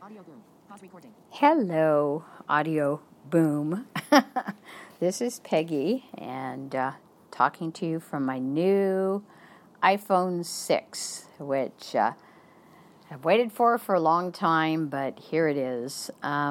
Audio boom. Pause recording. Hello, audio boom. This is Peggy, and talking to you from my new iPhone 6, which I've waited for a long time, but here it is.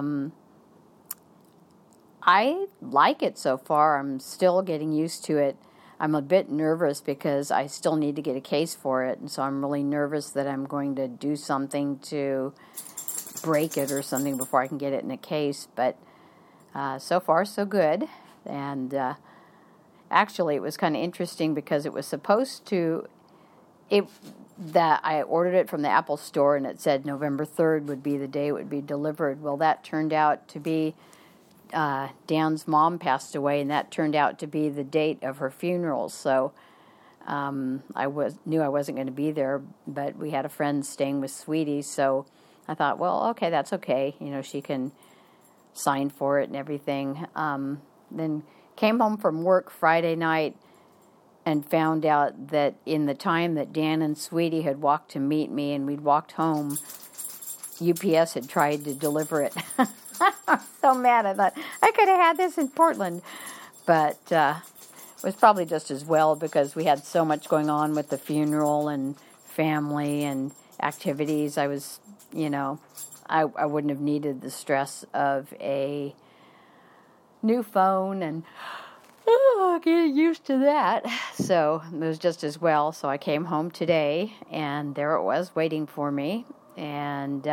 I like it so far. I'm still getting used to it. I'm a bit nervous because I still need to get a case for it, and so I'm really nervous that I'm going to do something to break it or something before I can get it in a case, but so far so good. And actually it was kind of interesting because it was supposed to, that I ordered it from the Apple store and it said November 3rd would be the day it would be delivered. Well, that turned out to be Dan's mom passed away, and that turned out to be the date of her funeral. So I knew I wasn't going to be there, but we had a friend staying with Sweetie, so I thought, well, okay, that's okay. You know, she can sign for it and everything. Then came home from work Friday night and found out that in the time that Dan and Sweetie had walked to meet me and we'd walked home, UPS had tried to deliver it. I was so mad. I thought, I could have had this in Portland. But it was probably just as well because we had so much going on with the funeral and family and activities. I was, I wouldn't have needed the stress of a new phone and getting used to that. So it was just as well. So I came home today, and there it was waiting for me, and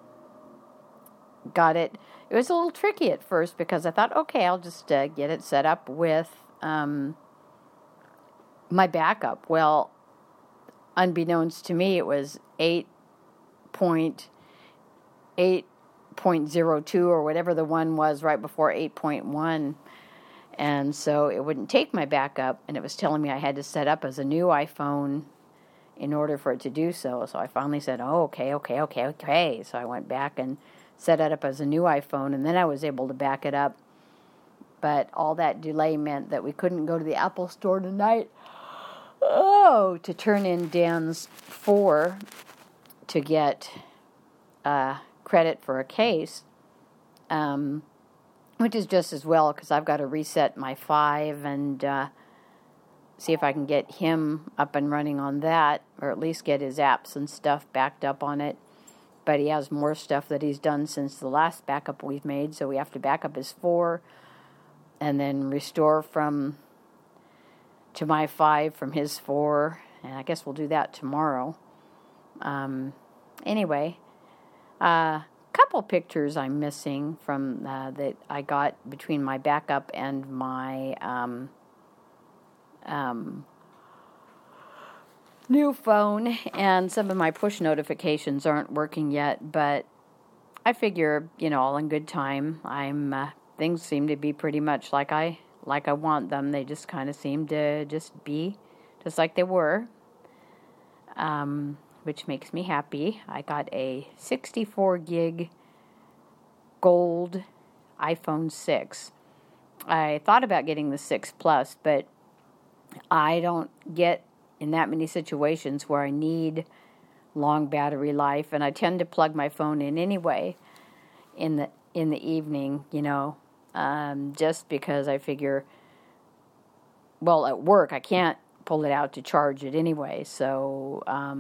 got it. It was a little tricky at first because I thought, okay, I'll just get it set up with my backup. Well, unbeknownst to me, it was 8.02 or whatever the one was right before 8.1, and so it wouldn't take my backup, and it was telling me I had to set up as a new iPhone in order for it to do so. So I finally said, oh, okay. So I went back and set it up as a new iPhone, and then I was able to back it up. But all that delay meant that we couldn't go to the Apple store tonight to turn in Dan's 4 to get credit for a case, which is just as well because I've got to reset my 5 and see if I can get him up and running on that, or at least get his apps and stuff backed up on it. But he has more stuff that he's done since the last backup we've made, so we have to back up his 4 and then restore to my 5 from his 4, and I guess we'll do that tomorrow. Anyway, couple pictures I'm missing from that I got between my backup and my new phone, and some of my push notifications aren't working yet, but I figure, all in good time. Things seem to be pretty much like I want them. They just kind of seem to just be just like they were, which makes me happy. I got a 64 gig gold iPhone 6. I thought about getting the 6 Plus, but I don't get in that many situations where I need long battery life, and I tend to plug my phone in anyway in the evening, just because I figure, well, at work I can't pull it out to charge it anyway, so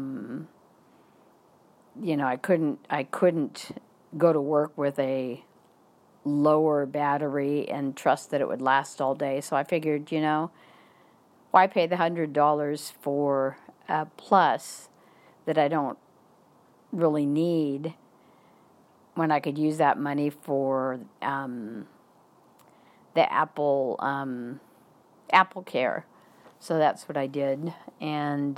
I couldn't go to work with a lower battery and trust that it would last all day. So I figured, why pay the $100 for a Plus that I don't really need when I could use that money for the Apple Care. So that's what I did. And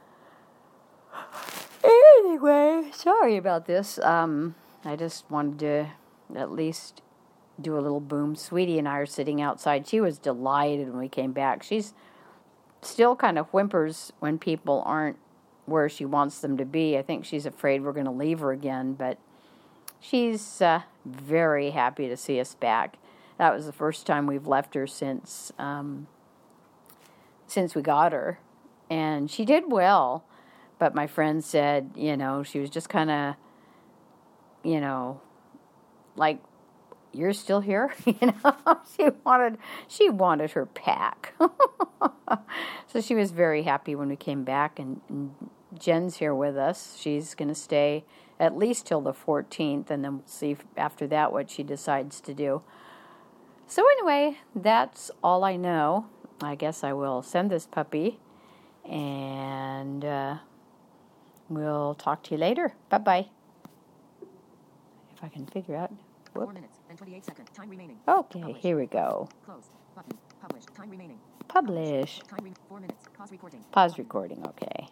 anyway, sorry about this. I just wanted to at least do a little boom. Sweetie and I are sitting outside. She was delighted when we came back. She's still kind of whimpers when people aren't where she wants them to be. I think she's afraid we're going to leave her again, but she's very happy to see us back. That was the first time we've left her since we got her, and she did well. But my friend said, she was just kind of you know, like, you're still here? She wanted her pack. So she was very happy when we came back, and Jen's here with us. She's going to stay at least till the 14th, and then we'll see after that what she decides to do. So anyway, that's all I know. I guess I will send this puppy, and we'll talk to you later. Bye-bye. If I can figure out. Whoop. 4 minutes and 28 seconds. Time remaining. Okay, Publish. here we go. Close. Button. Publish. Time remaining. Publish. 4 minutes. Pause recording. Pause recording, okay.